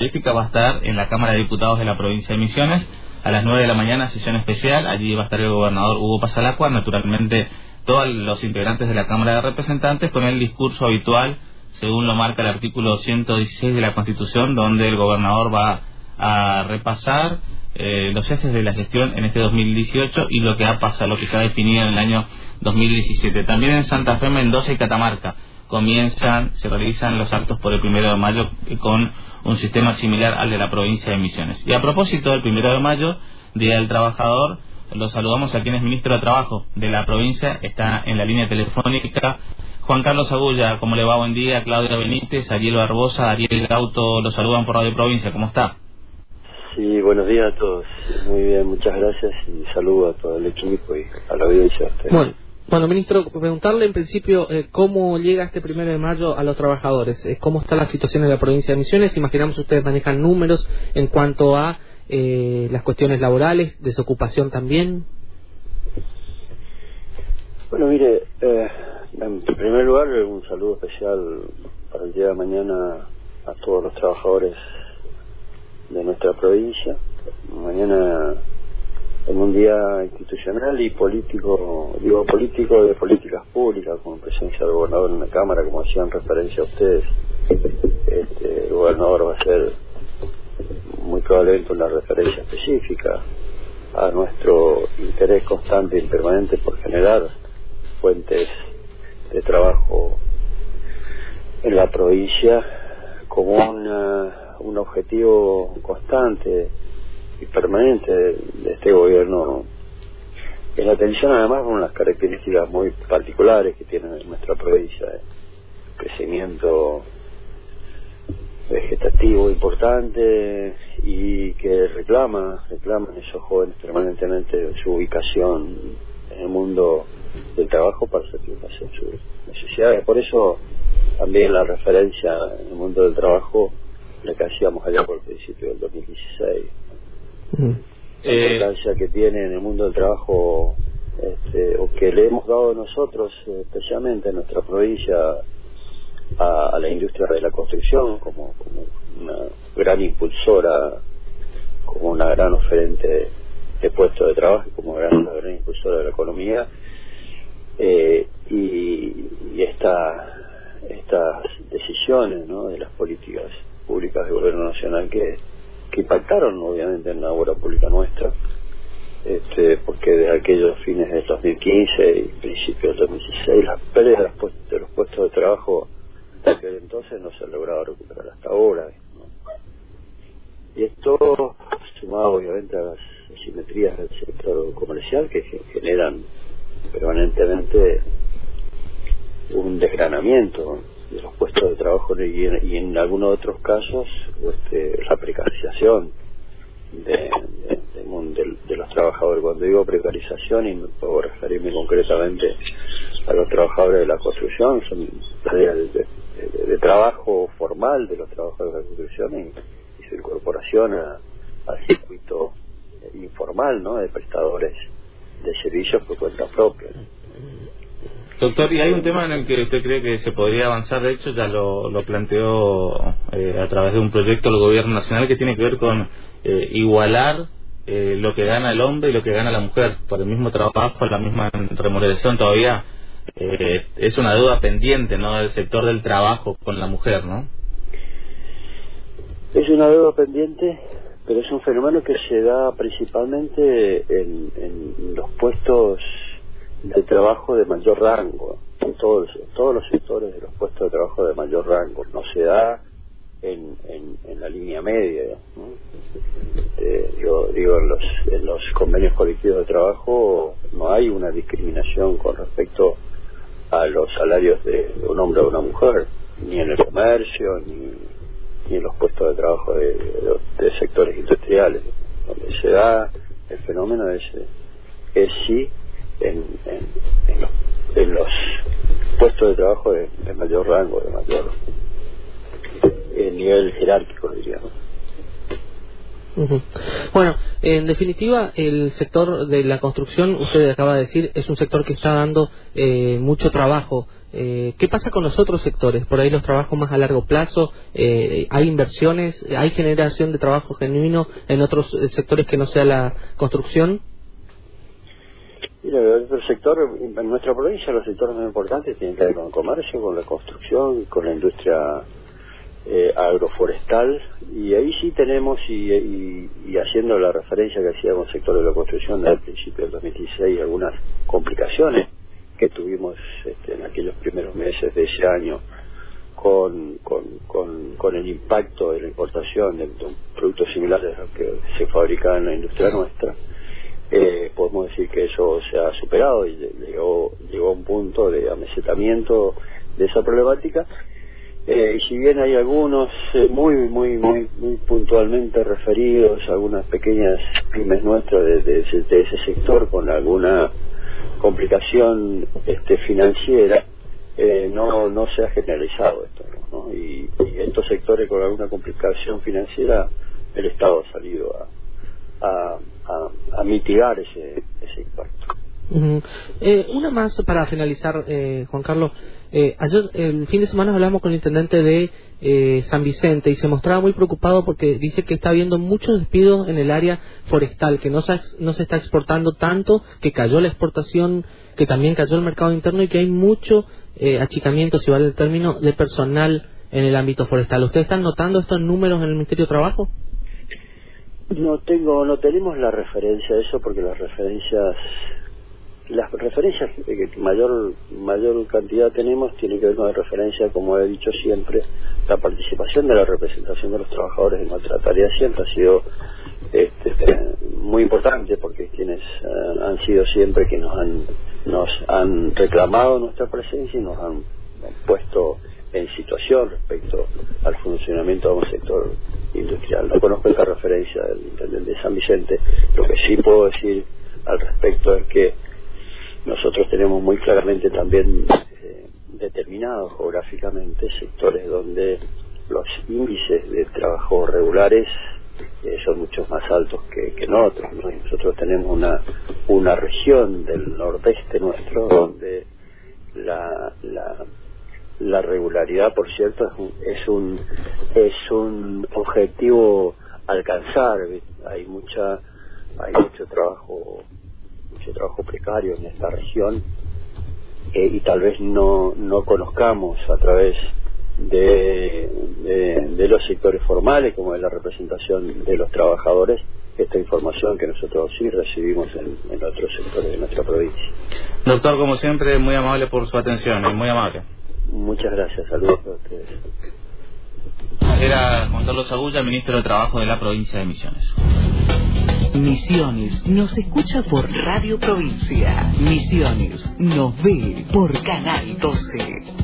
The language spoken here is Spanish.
política va a estar en la Cámara de Diputados de la provincia de Misiones a las 9 de la mañana, sesión especial. Allí va a estar el gobernador Hugo Pasalacqua, naturalmente todos los integrantes de la Cámara de Representantes, con el discurso habitual, según lo marca el artículo 116 de la Constitución, donde el gobernador va a repasar los ejes de la gestión en este 2018 y lo que ha pasado, lo que se ha definido en el año 2017. También en Santa Fe, Mendoza y Catamarca se realizan los actos por el 1 de mayo con un sistema similar al de la provincia de Misiones. Y a propósito del 1 de mayo, Día del Trabajador, lo saludamos a quien es ministro de Trabajo de la provincia, está en la línea telefónica Juan Carlos Agulla. ¿Cómo le va? Buen día. Claudia Benítez, Ariel Barbosa, Ariel Gauto, lo saludan por Radio Provincia. ¿Cómo está? Sí, buenos días a todos. Muy bien, muchas gracias y saludo a todo el equipo y a la audiencia. Bueno, ministro, preguntarle en principio cómo llega este 1 de mayo a los trabajadores, cómo está la situación en la provincia de Misiones. Imaginamos ustedes manejan números en cuanto a las cuestiones laborales, desocupación también. Bueno, mire, en primer lugar un saludo especial para el día de mañana a todos los trabajadores de nuestra provincia. Mañana en un día institucional y político, digo político de políticas públicas, con presencia del gobernador en la Cámara, como hacían referencia a ustedes. El gobernador va a hacer muy probablemente una referencia específica a nuestro interés constante y permanente por generar fuentes de trabajo en la provincia como un objetivo constante y permanente de este gobierno, en atención además con las características muy particulares que tiene nuestra provincia, crecimiento vegetativo importante y que reclaman esos jóvenes permanentemente su ubicación en el mundo del trabajo para satisfacer sus necesidades. Por eso también la referencia en el mundo del trabajo la que hacíamos allá por el principio del 2016. La importancia que tiene en el mundo del trabajo, o que le hemos dado nosotros, especialmente en nuestra provincia, a la industria de la construcción como una gran impulsora, como una gran oferente de puestos de trabajo, como una gran impulsora de la economía, y estas decisiones, ¿no?, de las políticas públicas del gobierno nacional que impactaron obviamente en la obra pública nuestra, porque desde aquellos fines del 2015 y principios del 2016 las pérdidas de los puestos de trabajo de aquel entonces no se han logrado recuperar hasta ahora, ¿no? Y esto sumado obviamente a las asimetrías del sector comercial que generan permanentemente un desgranamiento de los puestos de trabajo y en algunos otros casos la precarización de los trabajadores. Cuando digo precarización, y puedo referirme concretamente a los trabajadores de la construcción, son de trabajo formal de los trabajadores de la construcción y su incorporación al circuito informal, ¿no?, de prestadores de servicios por cuenta propia. Doctor, ¿y hay un tema en el que usted cree que se podría avanzar? De hecho, ya lo planteó a través de un proyecto del gobierno nacional que tiene que ver con igualar lo que gana el hombre y lo que gana la mujer por el mismo trabajo, la misma remuneración. Todavía es una deuda pendiente, ¿no?, del sector del trabajo con la mujer, ¿no? Es una deuda pendiente, pero es un fenómeno que se da principalmente en los puestos de trabajo de mayor rango, en todos los sectores de los puestos de trabajo de mayor rango. No se da en la línea media, ¿no? Digo en los convenios colectivos de trabajo no hay una discriminación con respecto a los salarios de un hombre o una mujer, ni en el comercio ni en los puestos de trabajo de sectores industriales. Donde se da el fenómeno es sí en los puestos de trabajo de mayor rango, de mayor nivel jerárquico, diríamos. Bueno, en definitiva, el sector de la construcción, usted acaba de decir, es un sector que está dando mucho trabajo ¿qué pasa con los otros sectores? Por ahí los trabajos más a largo plazo, ¿hay inversiones, hay generación de trabajo genuino en otros sectores que no sea la construcción? Mira, el sector, en nuestra provincia los sectores más importantes tienen que ver con el comercio, con la construcción, con la industria agroforestal, y ahí sí tenemos, y haciendo la referencia que hacía con el sector de la construcción al principio del 2016, algunas complicaciones que tuvimos en aquellos primeros meses de ese año con el impacto de la importación de productos similares a los que se fabrican en la industria nuestra. Podemos decir que eso se ha superado y llegó a un punto de amesetamiento de esa problemática. Y si bien hay algunos muy puntualmente referidos, algunas pequeñas pymes nuestras de ese sector con alguna complicación financiera, no se ha generalizado esto, ¿no? Y estos sectores con alguna complicación financiera, el Estado ha salido a mitigar ese impacto. Una más para finalizar, Juan Carlos. Ayer, el fin de semana, hablamos con el intendente de San Vicente y se mostraba muy preocupado porque dice que está habiendo muchos despidos en el área forestal, que no se está exportando tanto, que cayó la exportación, que también cayó el mercado interno y que hay mucho achicamiento, si vale el término, de personal en el ámbito forestal. ¿Ustedes están notando estos números en el Ministerio de Trabajo? No tenemos la referencia a eso, porque las referencias que mayor cantidad tenemos tiene que ver con la referencia, como he dicho siempre, la participación de la representación de los trabajadores en nuestra tarea siempre ha sido muy importante, porque quienes han sido siempre que nos han reclamado nuestra presencia y nos han puesto en situación respecto al funcionamiento de un sector industrial. No conozco esta referencia del intendente de San Vicente. Lo que sí puedo decir al respecto es que nosotros tenemos muy claramente también determinados geográficamente sectores donde los índices de trabajo regulares son mucho más altos que en otros, ¿no? Y nosotros tenemos una región del nordeste nuestro donde la regularidad, por cierto, es un objetivo a alcanzar. Hay mucho trabajo precario en esta región, y tal vez no conozcamos a través de los sectores formales, como es la representación de los trabajadores, esta información que nosotros sí recibimos en otros sectores de nuestra provincia. Doctor, como siempre, muy amable por su atención, muy amable. Muchas gracias, saludos a ustedes. Era Juan Carlos Agulla, ministro de Trabajo de la provincia de Misiones. Misiones nos escucha por Radio Provincia. Misiones nos ve por Canal 12.